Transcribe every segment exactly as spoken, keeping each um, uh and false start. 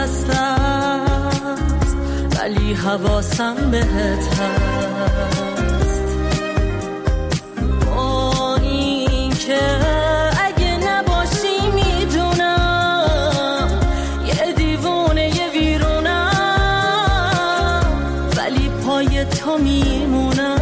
دست است ولی حواسم بهت هست. با این که اگه نباشی میدونم یه دیوونه یه ویرونم، ولی پای تو میمونم.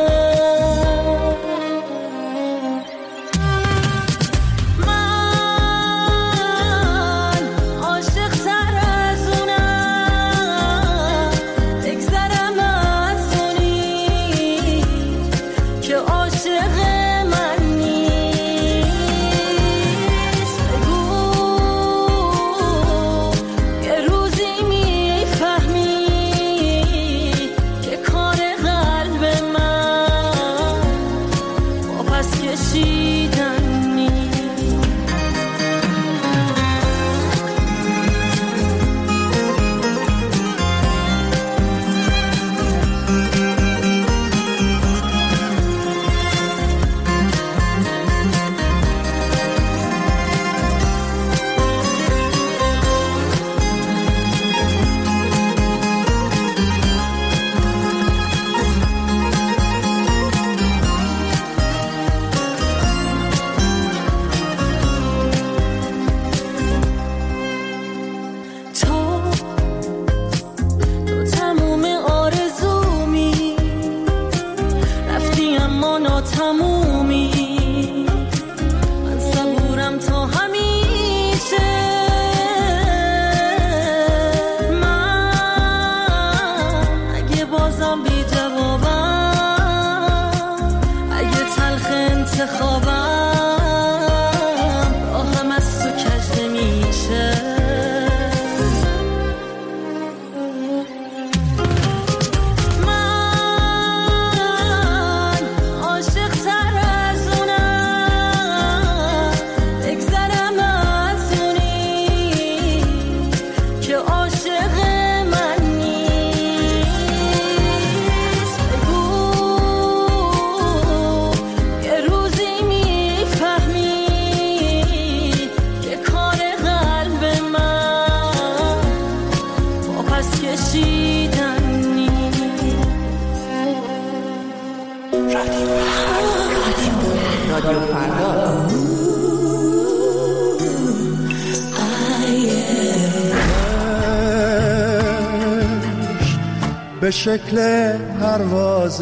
به شکل پرواز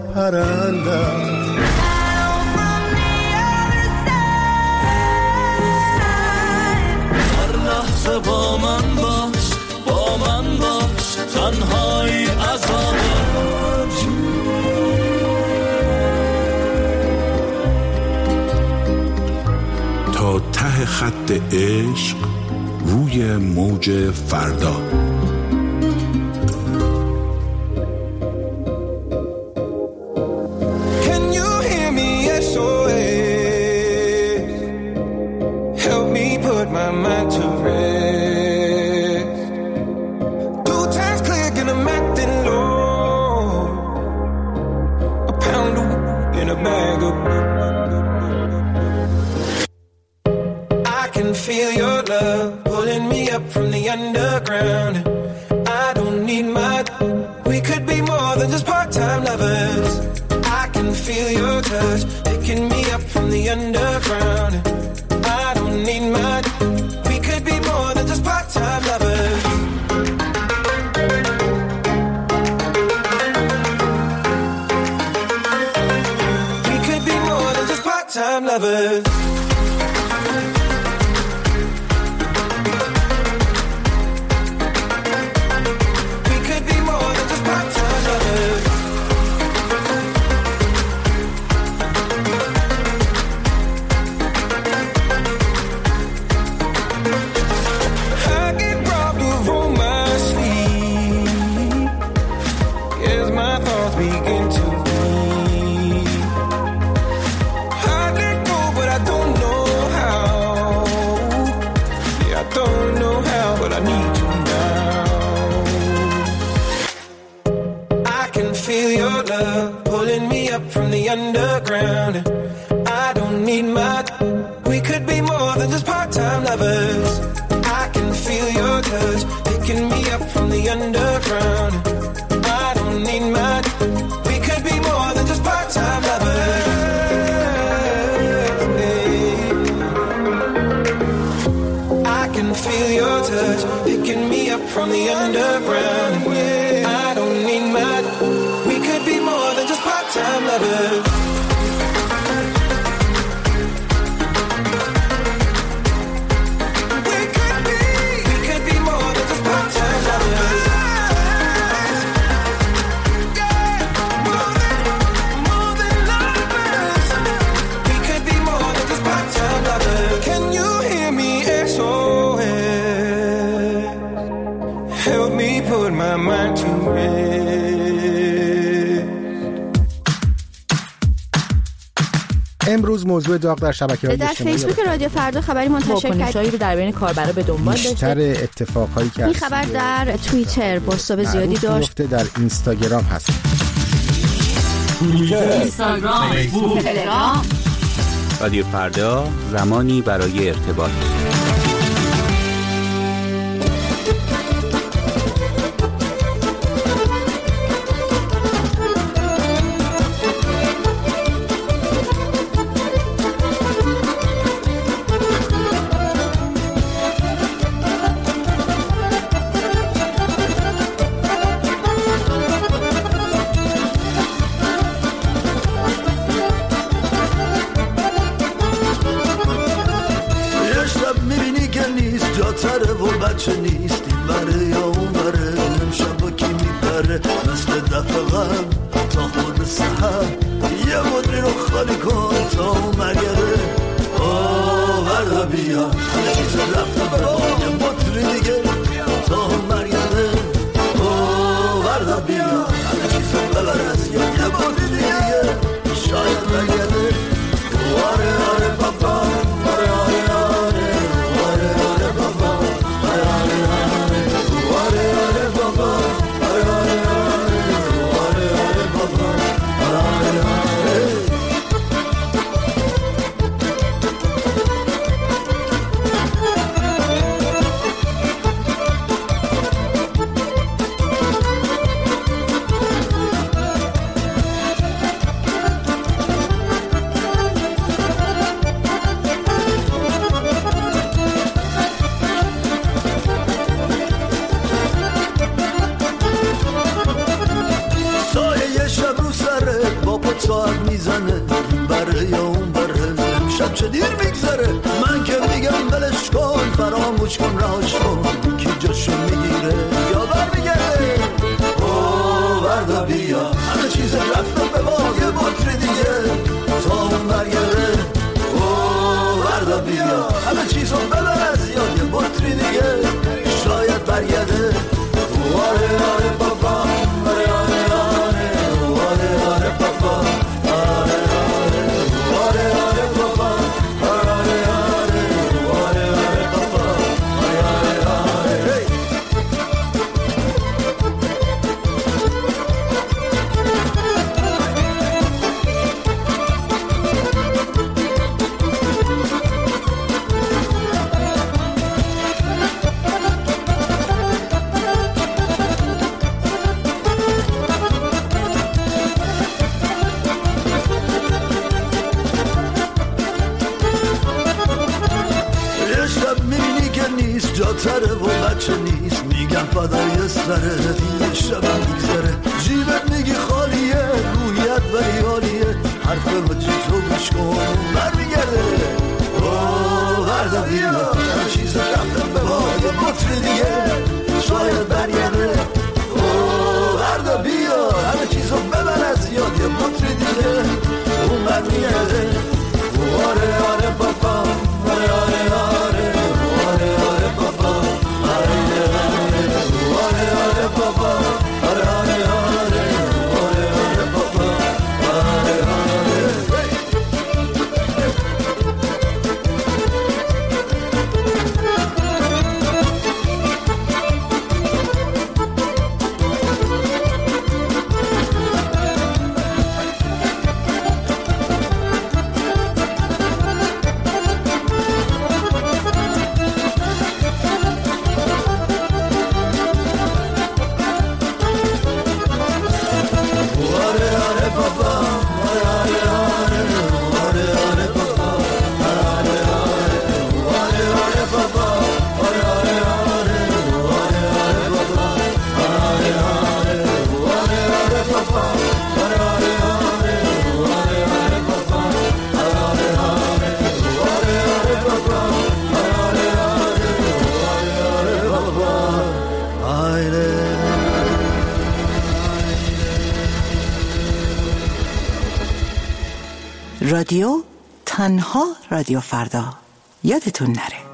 پرنده هر لحظه با من باش، با من باش، تنهایی عذابه. تا ته خط عشق روی موج فردا. We could be more than just part-time lovers. I can feel your touch. touch, picking me up from the underground. Yeah, I don't need much. We could be more than just part-time lovers. We could be, we could be more than just part-time lovers. Yeah, more than, more than lovers. We could be more than just part-time lovers. Can you hear me? S O S. Help me put my mind to rest. امروز موضوع داغ در شبکه‌های در اجتماعی فیسبوک رادیو فردا خبری منتشر واکنش‌هایی رو در بین کاربرا به دنبال داشته. بیشتر اتفاقایی که این خبر در توییتر بازتاب زیادی داشت. در اینستاگرام هست. اینستاگرام، فیسبوک، تلگرام. رادیو فردا، زمانی برای ارتباط. بچه نیست این بره یا اون بره امشب با کی میبره مثل دفعه غم تا خود سحر یه مدری رو خالی کن تا اون مگره آه ورده بیا همه چیز رفته برا یه مدری دیگه تا اون مرگره آه ورده بیا همه چیز ببر از یه مدری دیگه شاید مگره واره آره بابا واره آره آره واره آره بابا ساعت میزنه بره یا اون بره شب چه دیر میگذره من که میگم بلش کن فراموش کن رهاش کن کی جاشو میگیره یا برمیگرده اوه وردا بیا همه چیز رفته به باقی بطری دیگه تا اون برگره اوه وردا بیا همه چیزو ببر از یاد یه بطری دیگه شاید برگرده واره آره بابا واره آره آره واره آره بابا جاتره و بچه نیست میگم فدای سره این شبم میگذره جیبت میگی خالیه رویت ولی حالیه حرف بجی تو گوش کن برمیگرده اوه وردا بیا همه چیز رفتم به باقی بطری دیگه شاید برگرده اوه وردا بیا همه چیزو ببر از یاد یه بطری دیگه اون برمیگرده آره آره بابا آره آره آره آره آره بابا آره آره آره آره بابا آره آره آره آره آره بابا آره آره رادیو تنها رادیو فردا. یادتون نره.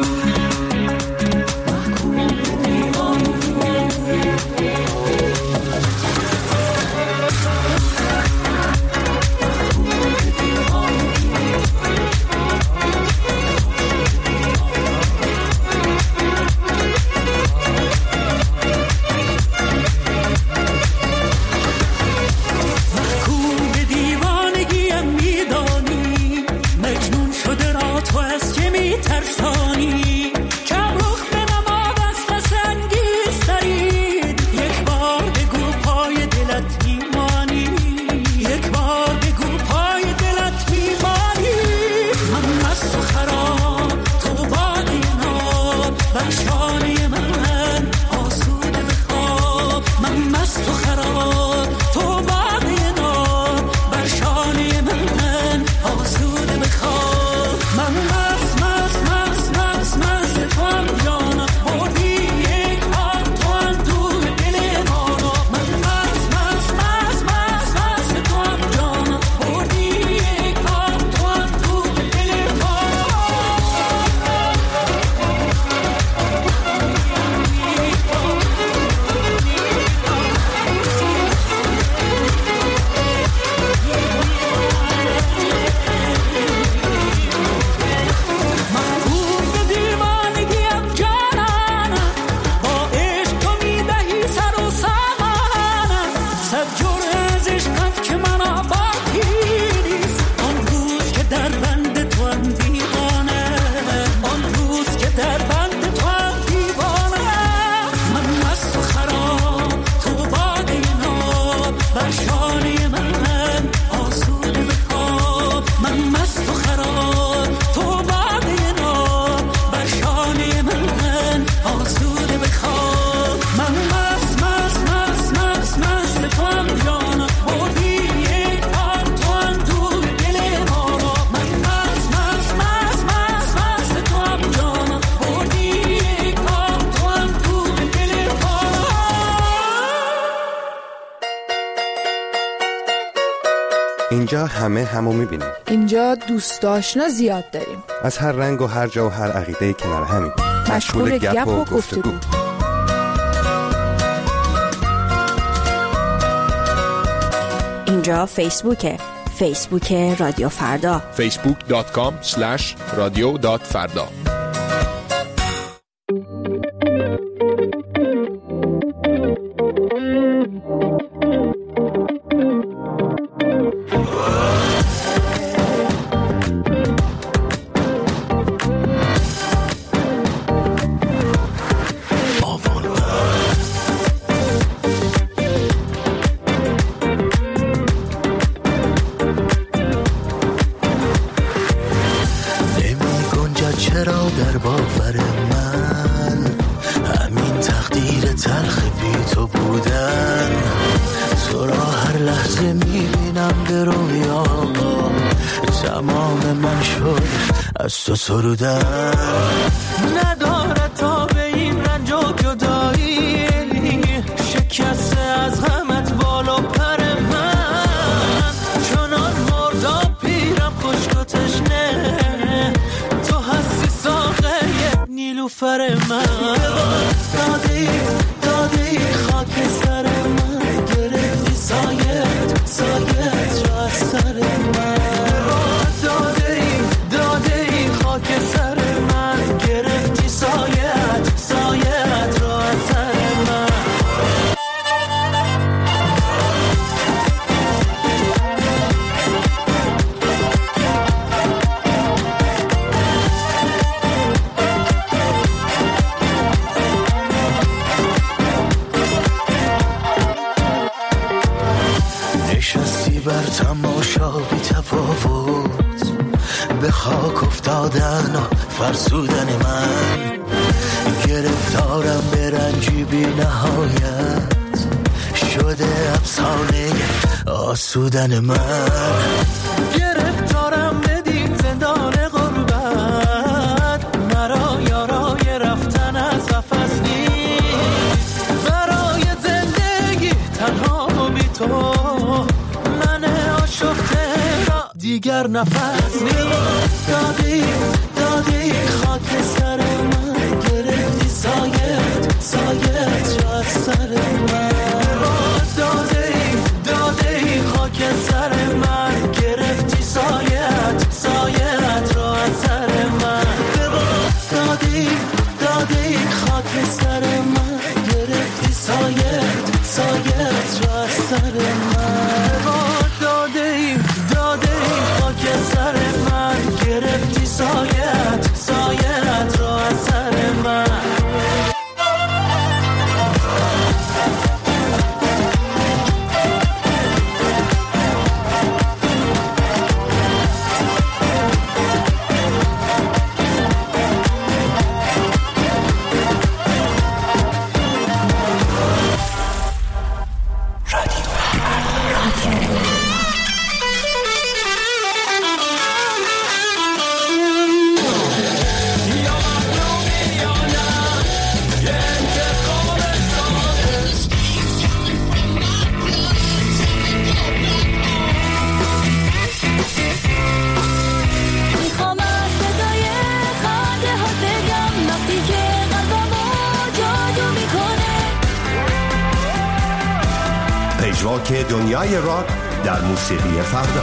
اینجا همه همو میبینیم. اینجا دوست آشنا زیاد داریم. از هر رنگ و هر جا و هر عقیده کنار همین. مشغول گپ و گفتگو. اینجا فیسبوکه. فیسبوک رادیو فردا. فیسبوک دات کام اسلش رادیو دات فردا. تو سرودن نداره تا به این رنج و جدایی شکسته از غمت بالا پر من چنان مردا پیرم خشک و تشنه تو هستی ساقه نیلوفر من دادی دادی خاک سر من گرفتی سایت سایت را سر من که سر من گرفتی سایت سایت را سر من نشستی بر تماشا بی تفاوت به خاک افتادن و فرسودن من گرفتارم به رنجی بی نهایت شده افسانه آسودن من گرفتارم بدین زندان غربت مرا یارای رفتن از قفس نیست برای زندگی تنها بی تو من آشفته را دیگه دیگر نفس میبرد. دادی دادی خاک سر من گرفتی سایت سایت را از سر من. دادی دادی خاک سر من گرفتی سایت سایت را از سر من. دادی دادی خاک سر من گرفتی سایت سایت را از سر من. دادی دادی خاک سر من گرفتی سایت سایت را از سر من. که دنیای راک در موسیقی فردا.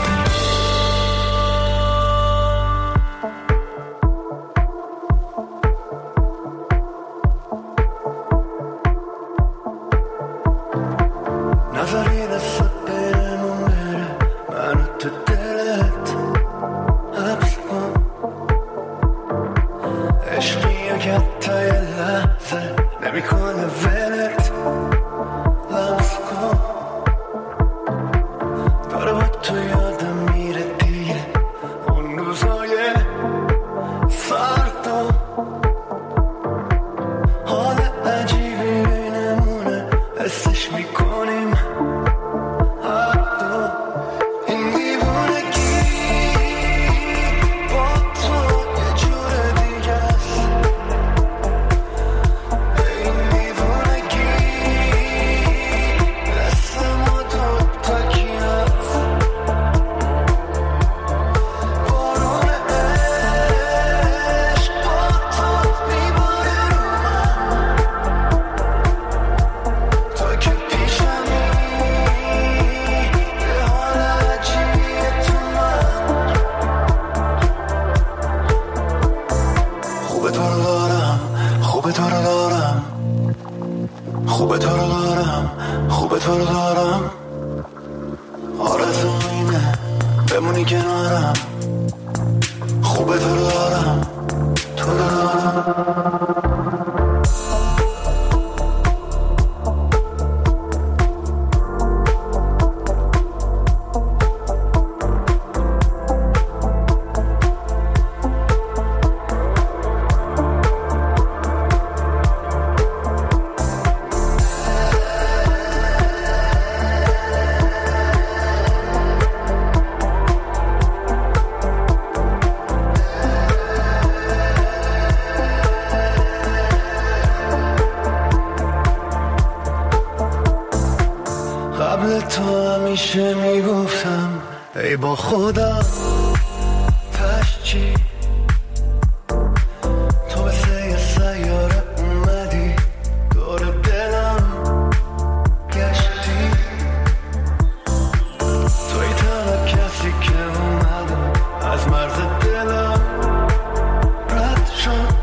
نظری دست پیرمون بره منو تو دلت حبس کن. عشقی که تا یه لحظه نمیکنه ولت لمس کن. داره با تو یادم میره دیگه اون روزای فردا. حال عجیبی بینمونه حسش میکنیم هر دو. این دیوونگی با تو یه جور دیگه است. این دیوونگی دست ما دو تکی هست. بارون عشق با تو میباره رو من. تو که پیشمی یه حال عجیبیه تو من. خوبه تو رو دارم خوبه تو رو دارم خوبه تو رو دارم خوبه تو رو دارم. آرزو اینه بمونی کنارم. خوبه تو رو دارم تو رو دارم. قبل تو همیشه میگفتم ای با خدا پس چی. تو مثل یه سیاره اومدی دور دلم گشتی. توی تنها کسی که اومدم از مرز دلم رد شد.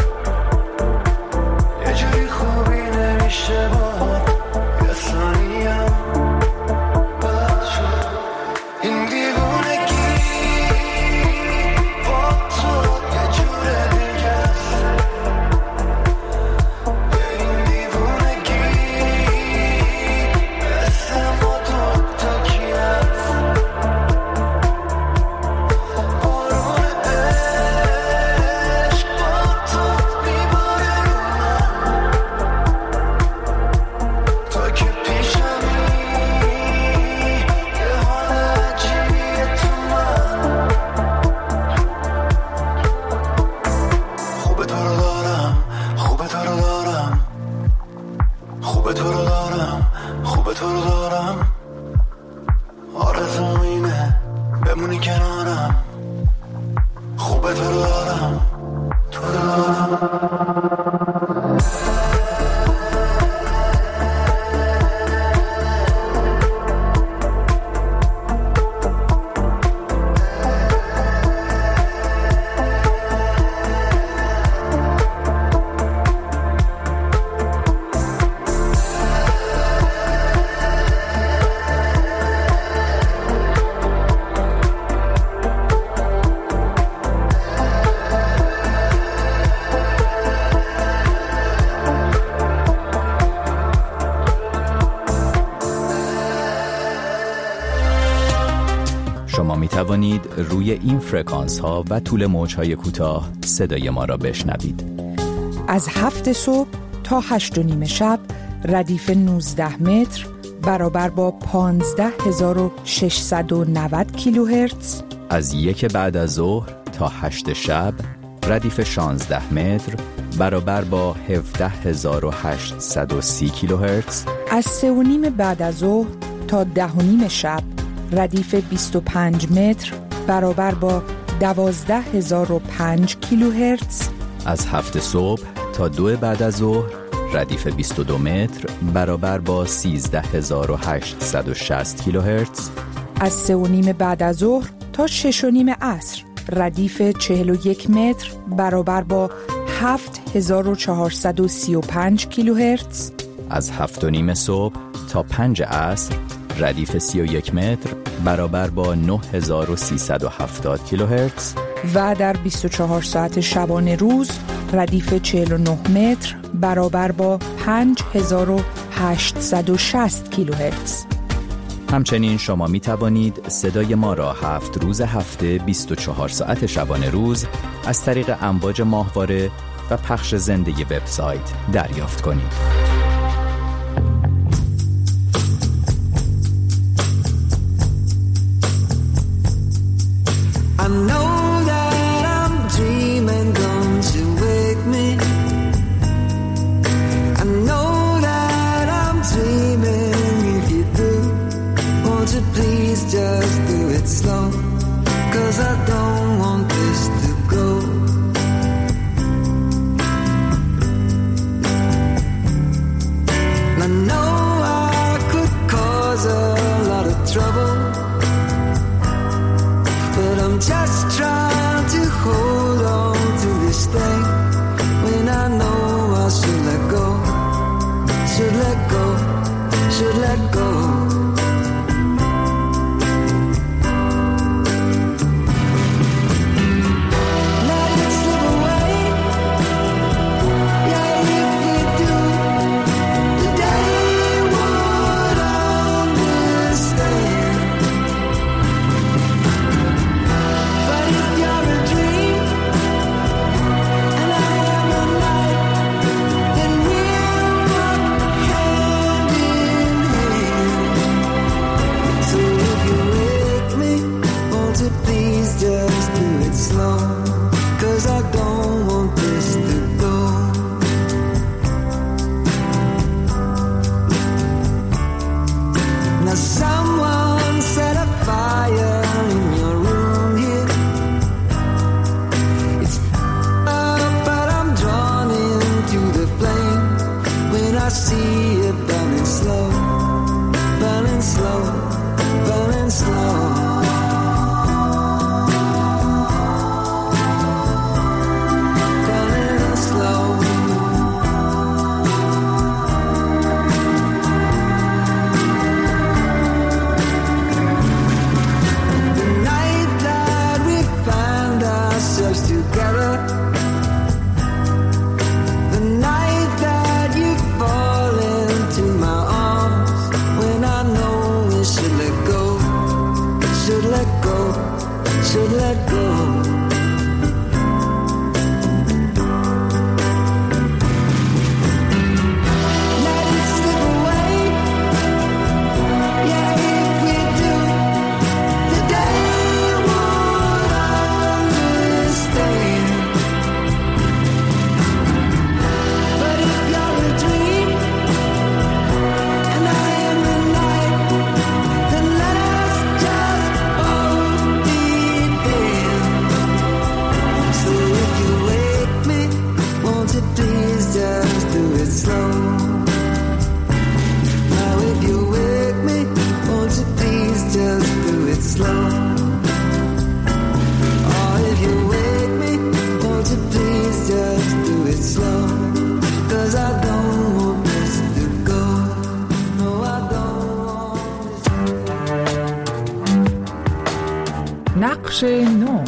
یه جوری خوبی نمیشه باهات یه ثانیم بد شد. این دیوونگی شما می توانید روی این فرکانس ها و طول موج های کوتاه صدای ما را بشنوید. از هفت صبح تا هشت و نیم شب ردیف نوزده متر برابر با پانزده هزار و ششصد و نود کیلوهرتز. از یک بعد از ظهر تا هشت شب ردیف شانزده متر برابر با هفده هزار و هشتصد و سی کیلوهرتز. از سه و نیم بعد از ظهر تا ده و نیم شب ردیف بیست و پنج متر برابر با دوازده هزار و پنج کیلوهرتز. از هفت صبح تا دو بعد از ظهر ردیف بیست و دو متر برابر با سیزده هزار و هشتصد و شصت کیلوهرتز. از سه و نیم بعد از ظهر تا شش و نیم عصر ردیف چهل و یک متر برابر با هفت هزار و چهارصد و سی و پنج کیلوهرتز. از هفت و نیم صبح تا پنج عصر ردیف سی و یک متر برابر با نه هزار و سیصد و هفتاد کیلوهرتز. و در بیست و چهار ساعت شبانه روز ردیف چهل و نه متر برابر با پنج هزار و هشتصد و شصت کیلوهرتز. همچنین شما می توانید صدای ما را هفت روز هفته بیست و چهار ساعت شبانه روز از طریق امواج ماهواره و پخش زنده وبسایت دریافت کنید. I know that I'm dreaming, don't you wake me. I know that I'm dreaming, if you do, won't you please just do it slow, 'cause I don't want this to go. I know I could cause a lot of trouble, but I'm just trying to hold on to this thing when I know I should let go, should let go, should let go. Let it slip away, yeah, if we do, the day would understand. But if you're a dream and I am a night, then we'll walk hand in hand. So if you wake me, won't you please just do it slow, 'cause I don't want this to go. Now someone set a fire in your room here. It's up, but I'm drawn into the flame when I see it burning slow, burning slow, burning slow. Burning slow. The night that we found ourselves together, the night that you fall into my arms, when I know we should let go, should let go, should let go. Let it slip away, yeah, if we do, the day would understand. But if you're a dream and I am the night, then let us just both be there. you please just do it slow. Now if you wake me, won't you please just do it slow. Oh, if you wake me, won't you please just do it slow. Cause I don't want this to go. No, I don't want this. نقش نو.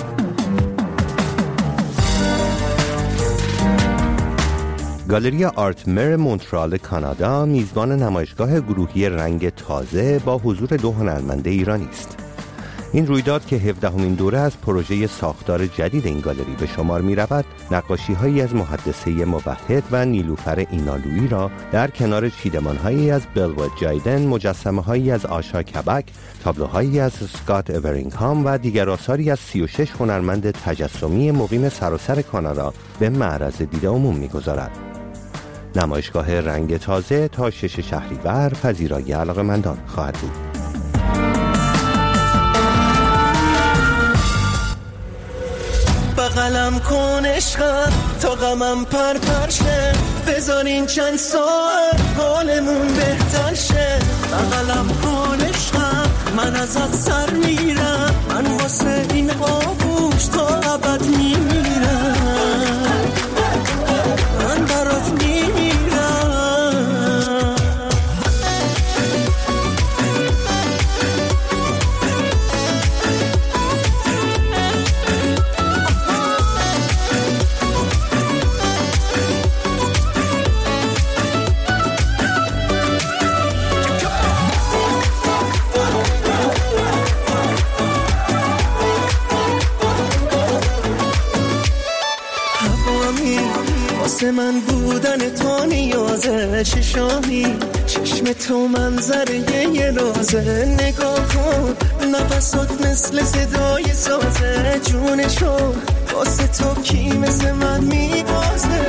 گالری آرتمر مونترال کانادا میزبان نمایشگاه گروهی رنگ تازه با حضور دو هنرمند ایرانی است. این رویداد که هفدهمین دوره از پروژه ساختار جدید این گالری به شمار می رود، نقاشی هایی از محدثه موحد و نیلوفر اینالویی را در کنار چیدمان هایی از بلوود جایدن، مجسمه هایی از آشا کبک، تابلوهایی از اسکات اورینگهام و دیگر آثاری از سی و شش هنرمند تجسمی مقیم سراسر کانادا به معرض دید عموم می گذارد. نمایشگاه رنگ تازه تا شش شهریور پذیرای علاقه‌مندان خواهد بود. بغلم کن عشقم تا غمم پر پر شه، بذارین چند ساعت حالمون بهتر شه. بغلم کن عشقم من ازت سر میرم، من واسه این آغوش تا ابد میمیرم، من برات میمیرم. من بودن تو نیازه، چشامی چشم تو منظره یه لازه. نگاه کن نفسات مثل صدای سازه، جونشو واسه تو کی مثل من میبازه.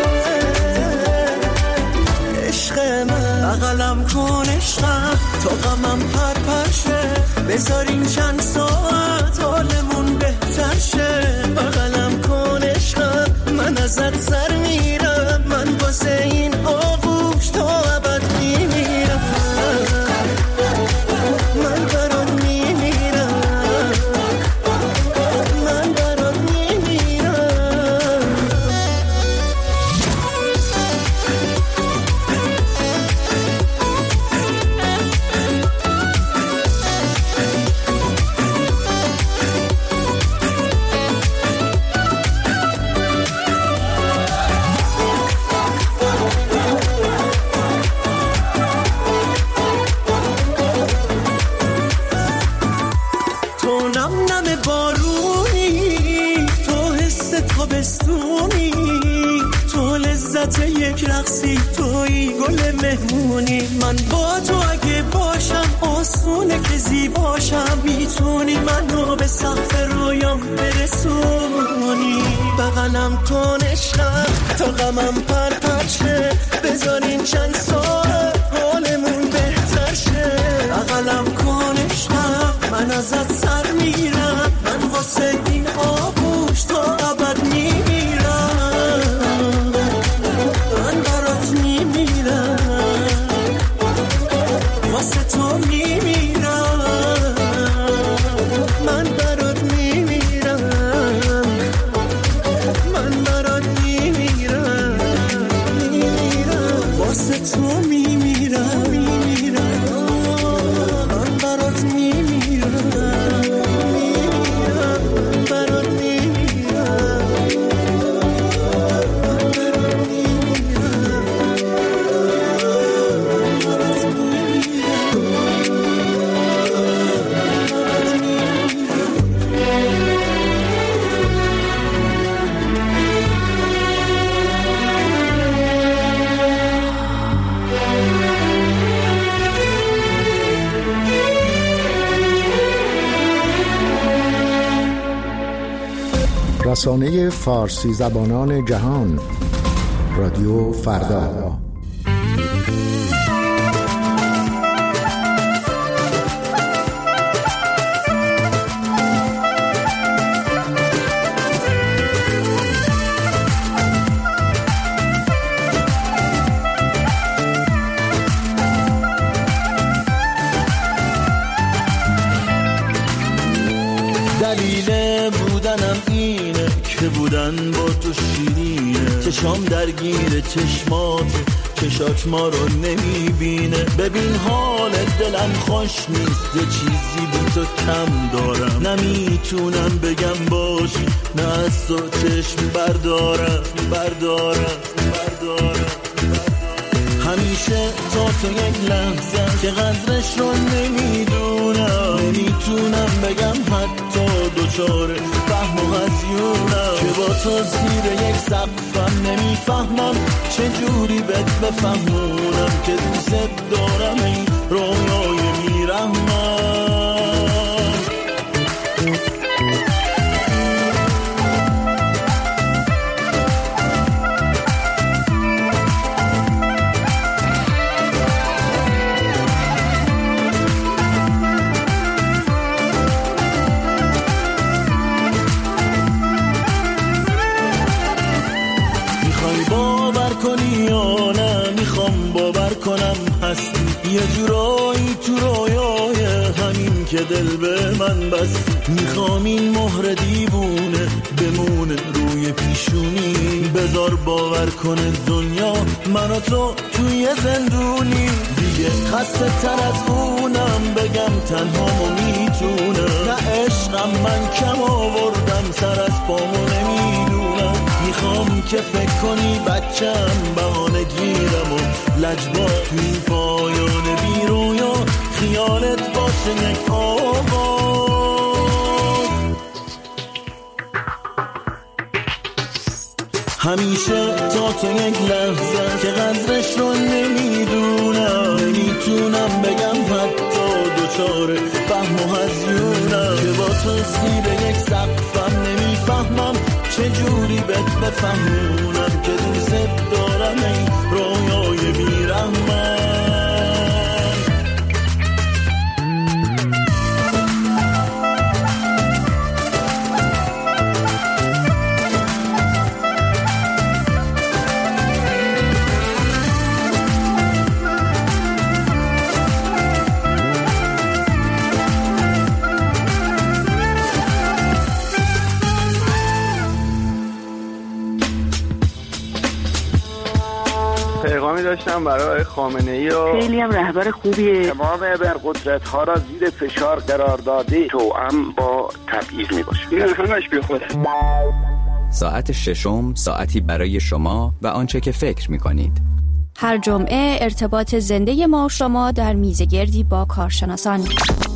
عشق من بغلم کن عشقم تا غمم پر پر شه، بذارین چند ساعت حالمون بهتر شه. بغلم کن عشقم من ازت سر میرم، من واسه این آغوش تا ابد میمیرم، من برات میمیرم، من برات میمیرم. یک رقصی توی گل مهمونی، من با تو اگه باشم آسونه که زیباشم، میتونی منو به سقف رویام برسونی. بغلم کن عشقم تا غمم پر پر شه، بذارین چند ساعت حالمون بهتر شه. بغلم کن عشقم من ازت سر میرم، من واسه این آغوش تا ابد میمیرم، واسه تو میمیرم، من برات میمیرم، من برات میمیرم، میمیرم واسه تو میمیرم، میمیرم، من برات میمیرم، میمیرم، برات میمیرم. رسانه فارسی زبانان جهان، رادیو فردا. منم اینه که بودن با تو شیرینه، چشام درگیر چشمات، چشات ما رو نمیبینه. ببین حال دلم خوش نیست، یه چیزی بی تو کم دارم، نمیتونم بگم باشی، نه از تو چشم بردارم بردارم بردارم. همیشه تا تو یک لحظه که قدرش رو نمیدونم، نمیتونم بگم حتی دوچاره فهم و هزیونم، که با تو زیر یک سقفم نمیفهمم چجوری بهت بفهمونم که دوست دارم این رویای میرحمم. یه جورایی تو رویای همین که دل به من بست، میخوام این مهر دیوونه بمونه روی پیشونی، بذار باور کنه دنیا من و تو توی زندونی، دیگه خسته تر از اونم بگم تنهامو میتونم، نه عشقم من کم آوردم سر از پامو نمیدونم، میخوام که فکر کنی بچم بهانه گیرم و لجبا تو این پایان بی رویا خیالت باشه یک آواز. همیشه تا تو یک لحظه که قدرش رو نمیدونم، نمیتونم بگم حتی دوچاره فهم و هزیونم، که با تو زیر یک سقفم نمیفهمم چجوری بهت بفهمونم که دوست دارم این رویای بیرحمم. پیغامی داشتم برای خامنه‌ای و خیلی هم رهبر خوبیه، تمام ابرقدرت‌ها را زیر فشار قرار داده، توأم با تبعیض میباشه. این همش بیخوده. ساعت ششم ساعتی برای شما و آنچه که فکر میکنید. هر جمعه ارتباط زنده ما و شما در میزگردی با کارشناسان.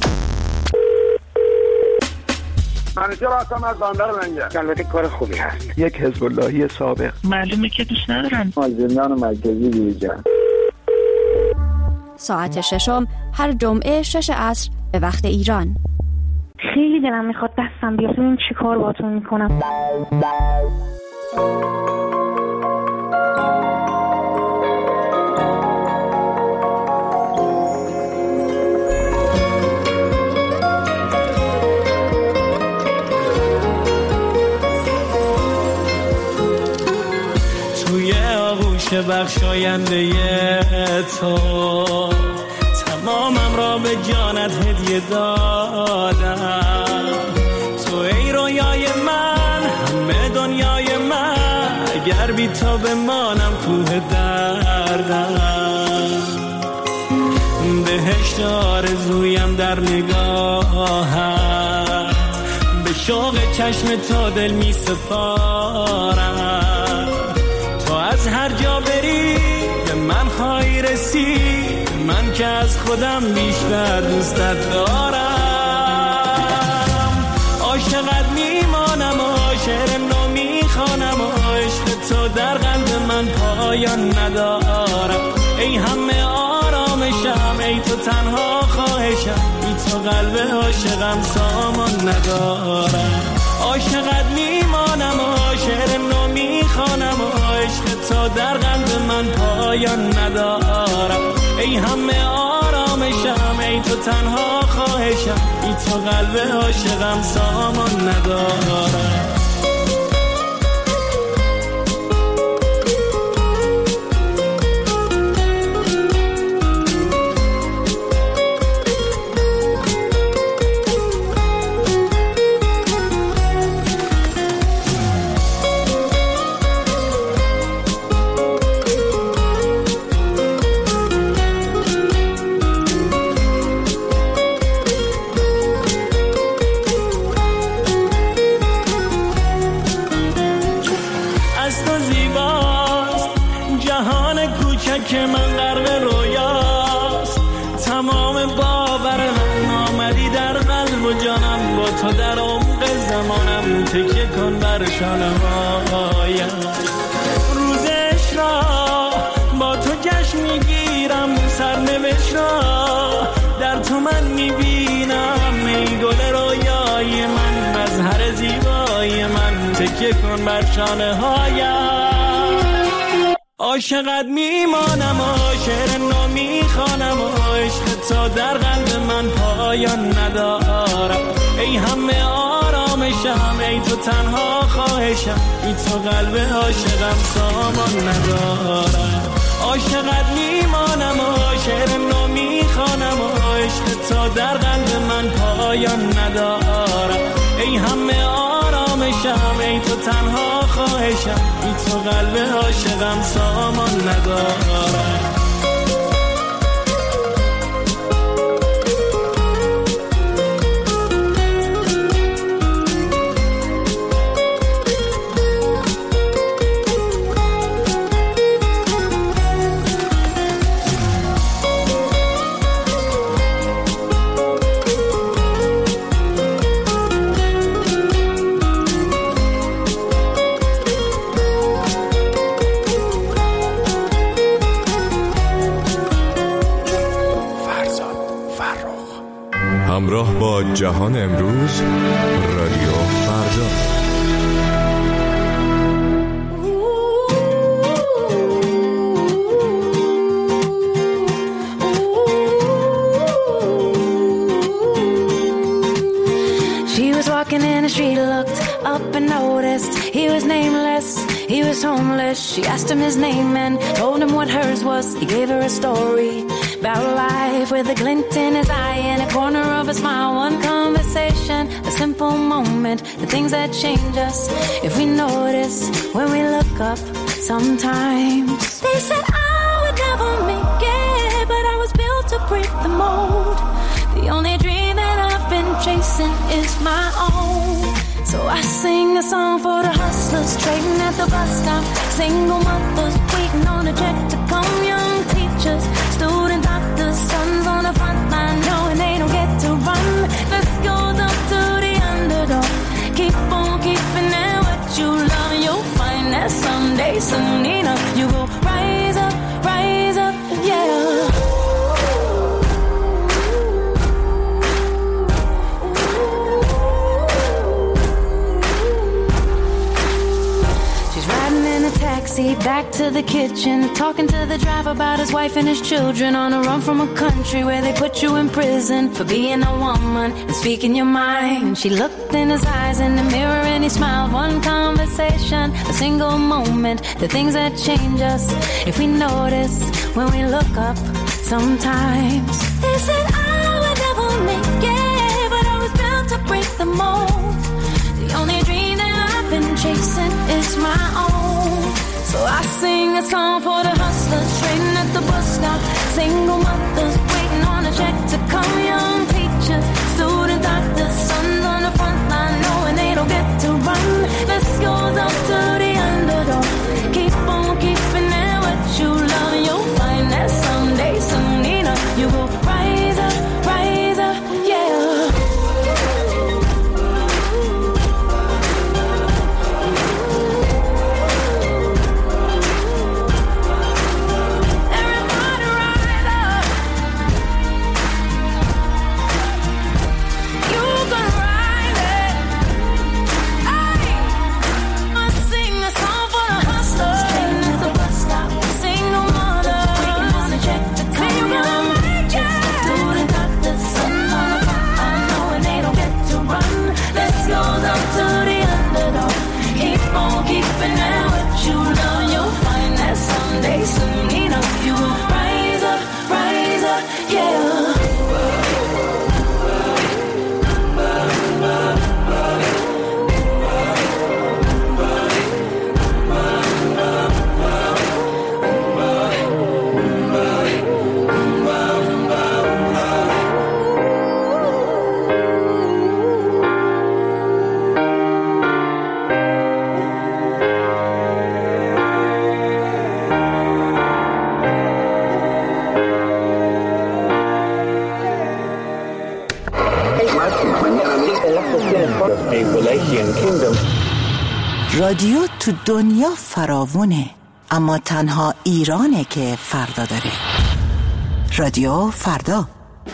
منیجر هستم از بندر منگه. البته کار خوبی هست. یک حزب اللهی سابق. معلومه که دوست ندارن. زندان مرکزی دیجا. ساعت ششم هر جمعه شش عصر به وقت ایران. خیلی دلم میخواد دستم بیاد ببینم چی کار باهاتون میکنم. که بخشاینده تو تمامم را به جانت هدیه دادم، تو ای رویای من همه دنیای من، اگر بی تو بمانم کوه دردم، بهشت آرزویم در نگاهت، به شوق چشم تو دل می سپارم، تو از هر جا بری به من خواهی رسید، من که از خودم بیشتر دوستت دارم، عاشقت میمانم و شعر نو میخوانم و عشق تو در قلب من پایان ندارم، ای همه آرامشم، ای تو تنها خواهشم، ای تو قلب عاشقم سامان ندارم، عاشقت میمانم و شعر نو میخوانم و عشق تو در قلب من پایان ندارم، ای همه آرامشم، ای تو تنها خواهشم، ای تو قلب عاشقم سامان ندارم. من غرق رویاست، تمام باور من آمدی در قلب و جانم، با تو در عمق زمانم، تکیه کن بر شانه هایم. روزش را با تو جشن میگیرم، سرنوشت را در تو من میبینم. ای گل رویای من، مظهر زیبای من، تکیه کن بر شانه هایم. عاشقت میمانم و شعر نو میخوانم و عشق تا در قلب من پایان ندارم. ای همه آرامشم، ای تو تنها خواهشم، ای تو قلب عاشقم سامان ندارم. عاشقت میمانم و شعر نو میخوانم و عشق تا در قلب من پایان ندارم. ای همه آرامشم، ای تو تنها خواهشم، ای تو قلب عاشقم سامان ندارم. همراه با جهان امروز، رادیو فردا. She was walking in the street, looked up and noticed he was nameless, he was homeless. She asked him his name and told him what hers was. He gave her a story about life with a glint in his eye and a corner of a smile. One conversation, a simple moment, the things that change us if we notice when we look up sometimes. They said I would never make it, but I was built to break the mold. The only dream that I've been chasing is my own. So I sing a song for the hustlers trading at the bus stop, single mothers waiting on a check to come, young teachers, student doctors, sons on the front line knowing they don't get to run. This goes up to the underdog. Keep on keeping it what you love, you'll find that someday, soon enough, you will rise up, rise up, yeah. Taxi back to the kitchen, talking to the driver about his wife and his children, on a run from a country where they put you in prison for being a woman and speaking your mind. She looked in his eyes in the mirror and he smiled. One conversation, a single moment, the things that change us if we notice when we look up sometimes. They said I would never make it, but I was built to break the mold. The only dream that I've been chasing is my own. So I sing a song for the hustlers trading at the bus stop, single mothers waiting on a check to come, young teachers, student doctors, sons on the front line knowing they don't get to run. This goes up to the underdog. Keep on keeping it what you love, you'll find that someday, soon enough, you will rise up, rise up, yeah. رادیو تو دنیا فراوونه، اما تنها ایرانه که فردا داره. رادیو فردا.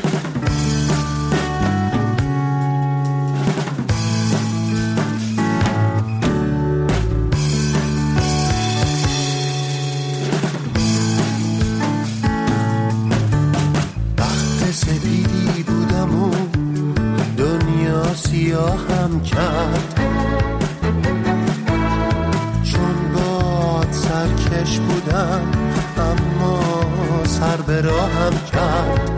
وقت سپیدی بودم و دنیا سیاهم کرد، سرکش بودم اما سر به راهم کرد.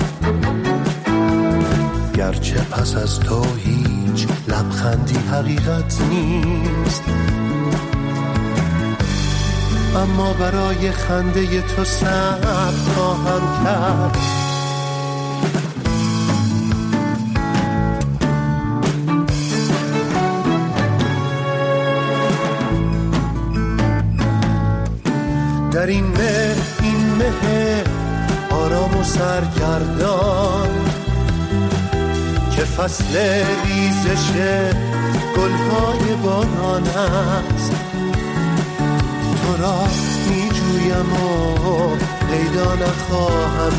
گرچه پس از تو هیچ لبخندی حقیقت نیست، اما برای خنده تو صبر خواهم کرد. در این مه این مه آرام و سرگردان که فصل ریزش گلهای باران است، تو را می جویم و پیدا نخواهم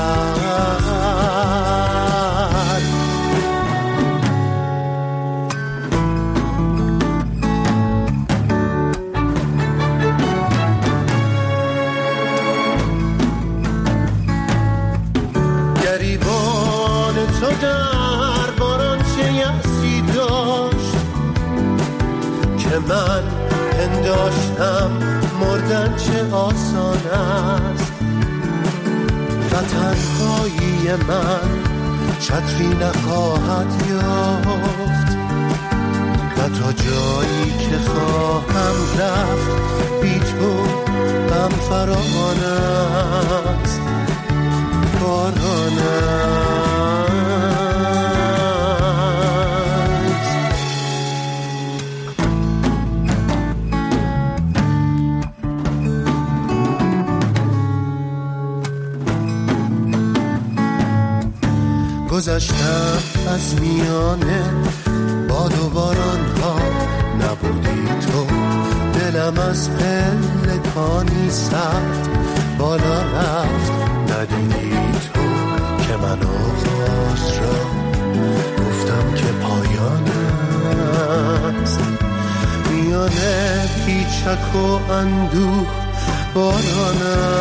کرد. گریبان تو در باران چه یأسی داشت که من پنداشتم مردن چه آسان است. و تنهایی من چتری نخواهد یافت و تا جایی که خواهم رفت بی تو غم فراوان است. باران است. گذشتم از میانه باد و باران ها، نبودی تو دلم از پلکانی سرد بالا رفت. ندیدی تو که من آغاز را گفتم که پایان است. میانه پیچک و اندوه باران است.